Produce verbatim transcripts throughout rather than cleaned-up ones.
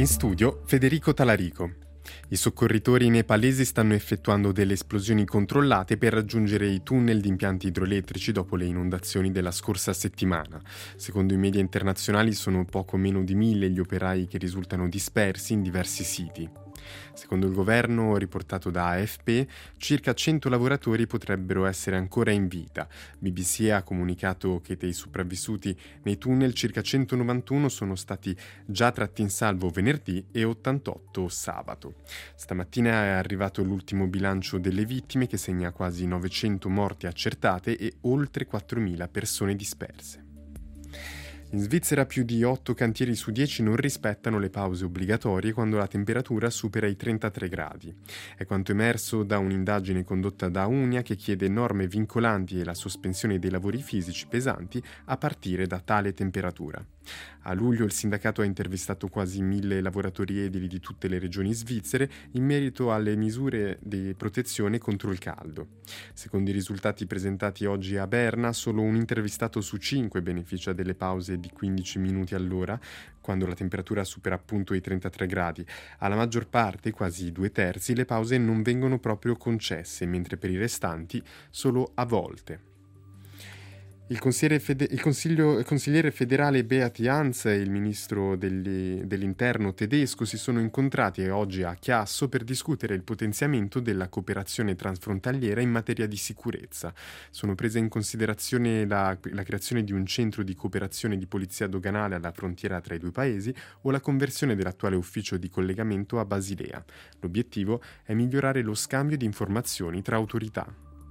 In studio Federico Talarico. I soccorritori nepalesi stanno effettuando delle esplosioni controllate per raggiungere i tunnel di impianti idroelettrici dopo le inondazioni della scorsa settimana. Secondo i media internazionali sono poco meno di mille gli operai che risultano dispersi in diversi siti. Secondo il governo, riportato da A F P, circa cento lavoratori potrebbero essere ancora in vita. B B C ha comunicato che dei sopravvissuti nei tunnel circa centonovantuno sono stati già tratti in salvo venerdì e ottantotto sabato. Stamattina è arrivato l'ultimo bilancio delle vittime, che segna quasi novecento morti accertate e oltre quattromila persone disperse. In Svizzera più di otto cantieri su dieci non rispettano le pause obbligatorie quando la temperatura supera i trentatré gradi. È quanto emerso da un'indagine condotta da Unia, che chiede norme vincolanti e la sospensione dei lavori fisici pesanti a partire da tale temperatura. A luglio il sindacato ha intervistato quasi mille lavoratori edili di tutte le regioni svizzere in merito alle misure di protezione contro il caldo. Secondo i risultati presentati oggi a Berna, solo un intervistato su cinque beneficia delle pause di quindici minuti all'ora, quando la temperatura supera appunto i trentatré gradi. Alla maggior parte, quasi due terzi, le pause non vengono proprio concesse, mentre per i restanti solo a volte. Il, fede- il, consiglio- il consigliere federale Beat Jans e il ministro degli- dell'interno tedesco si sono incontrati oggi a Chiasso per discutere il potenziamento della cooperazione transfrontaliera in materia di sicurezza. Sono prese in considerazione la, la creazione di un centro di cooperazione di polizia doganale alla frontiera tra i due paesi o la conversione dell'attuale ufficio di collegamento a Basilea. L'obiettivo è migliorare lo scambio di informazioni tra autorità.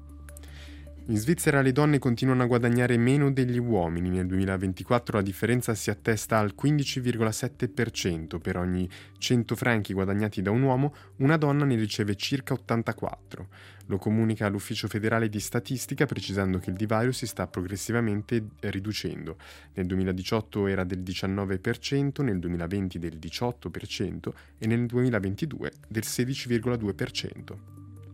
In Svizzera le donne continuano a guadagnare meno degli uomini. Nel duemilaventiquattro la differenza si attesta al quindici virgola sette per cento. Per ogni cento franchi guadagnati da un uomo, una donna ne riceve circa ottantaquattro. Lo comunica l'Ufficio federale di statistica, precisando che il divario si sta progressivamente riducendo. Nel duemiladiciotto era del diciannove per cento, nel duemilaventi del diciotto per cento e nel duemilaventidue del sedici virgola due per cento.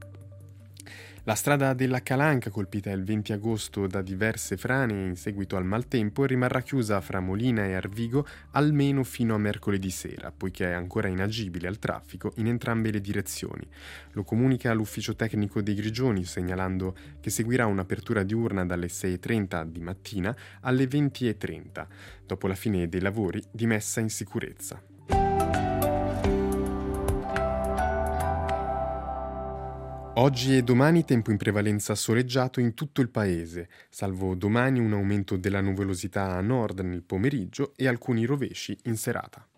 La strada della Calanca, colpita il venti agosto da diverse frane in seguito al maltempo, rimarrà chiusa fra Molina e Arvigo almeno fino a mercoledì sera, poiché è ancora inagibile al traffico in entrambe le direzioni. Lo comunica l'ufficio tecnico dei Grigioni, segnalando che seguirà un'apertura diurna dalle sei e trenta di mattina alle venti e trenta, dopo la fine dei lavori di messa in sicurezza. Oggi e domani tempo in prevalenza soleggiato in tutto il paese, salvo domani un aumento della nuvolosità a nord nel pomeriggio e alcuni rovesci in serata.